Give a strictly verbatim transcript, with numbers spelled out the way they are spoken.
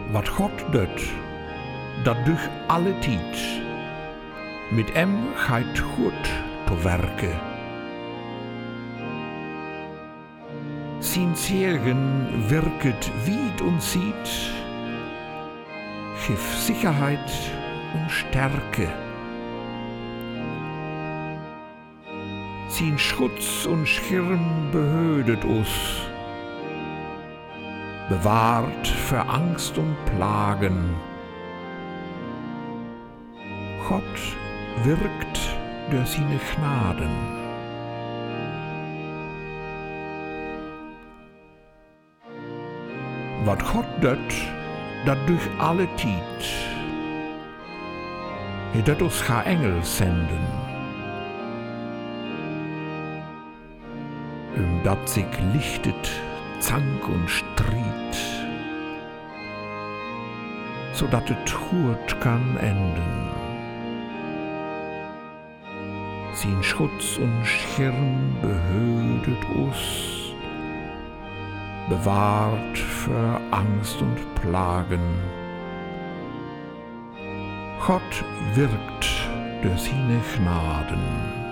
Wat God doet, dat durch alle tijd. Mit em gaat goed te werken. Zijn Segen wirket weit und ziet, gif Sicherheit und Stärke. Sein Schutz und Schirm behütet uns, bewahrt für Angst und Plagen. Gott wirkt durch seine Gnaden. Wat Gott doet, dat durch alle tijd. Hij doet ons ga Engel senden, um dat sich lichtet Zank und Streit, so dat het gut kann enden. Sein Schutz und Schirm behütet uns, bewahrt für Angst und Plagen. Gott wirkt durch seine Gnaden.